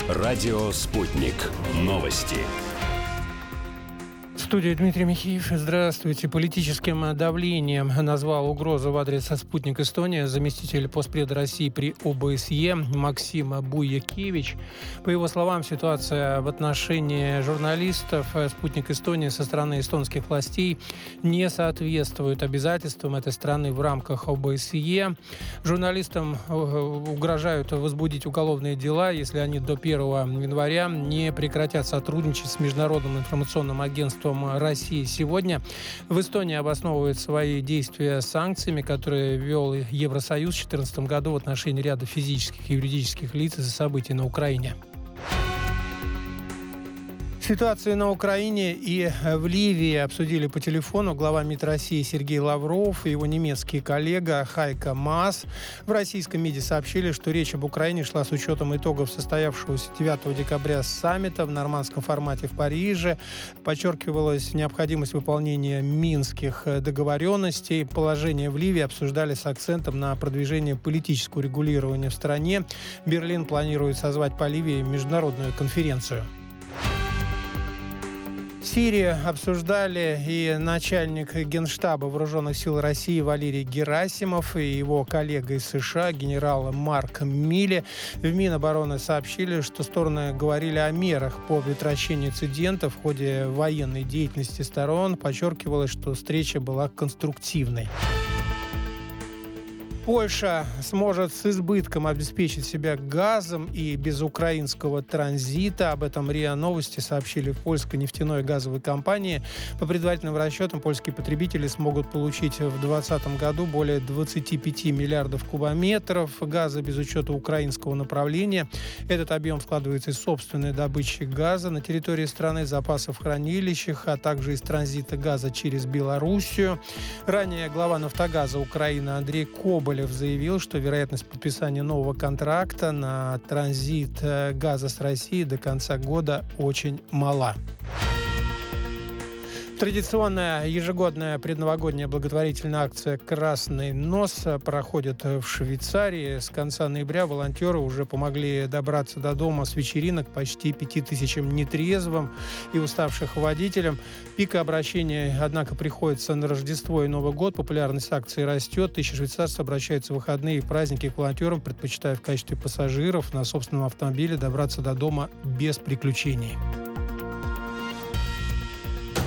Радио «Спутник». Новости. В студии Дмитрий Михеев. Здравствуйте. Политическим давлением назвал угрозу в адрес «Спутник Эстония» заместитель постпреда России при ОБСЕ Максим Буякевич. По его словам, ситуация в отношении журналистов «Спутник Эстония» со стороны эстонских властей не соответствует обязательствам этой страны в рамках ОБСЕ. Журналистам угрожают возбудить уголовные дела, если они до 1 января не прекратят сотрудничать с Международным информационным агентством России сегодня. В Эстонии обосновывает свои действия санкциями, которые ввел Евросоюз в 2014 году в отношении ряда физических и юридических лиц из-за событий на Украине. Ситуацию на Украине и в Ливии обсудили по телефону глава МИД России Сергей Лавров и его немецкий коллега Хайко Маас. В российском МИДе сообщили, что речь об Украине шла с учетом итогов состоявшегося 9 декабря саммита в нормандском формате в Париже. Подчеркивалась необходимость выполнения минских договоренностей. Положение в Ливии обсуждали с акцентом на продвижение политического регулирования в стране. Берлин планирует созвать по Ливии международную конференцию. В Сирии обсуждали и начальник Генштаба Вооруженных сил России Валерий Герасимов и его коллега из США генерал Марк Милли. В Минобороны сообщили, что стороны говорили о мерах по предотвращению инцидентов в ходе военной деятельности сторон. Подчеркивалось, что встреча была конструктивной. Польша сможет с избытком обеспечить себя газом и без украинского транзита. Об этом РИА Новости сообщили в польской нефтяной и газовой компании. По предварительным расчетам, польские потребители смогут получить в 2020 году более 25 миллиардов кубометров газа без учета украинского направления. Этот объем складывается из собственной добычи газа на территории страны, запасов в хранилищах, а также из транзита газа через Белоруссию. Ранее глава «Нафтогаза» Украины Андрей Коболев заявил, что вероятность подписания нового контракта на транзит газа с Россией до конца года очень мала. Традиционная ежегодная предновогодняя благотворительная акция «Красный нос» проходит в Швейцарии. С конца ноября волонтеры уже помогли добраться до дома с вечеринок почти 5000 нетрезвым и уставших водителям. Пик обращения, однако, приходится на Рождество и Новый год. Популярность акции растет. Тысячи швейцарцев обращаются в выходные и праздники к волонтерам, предпочитая в качестве пассажиров на собственном автомобиле добраться до дома без приключений.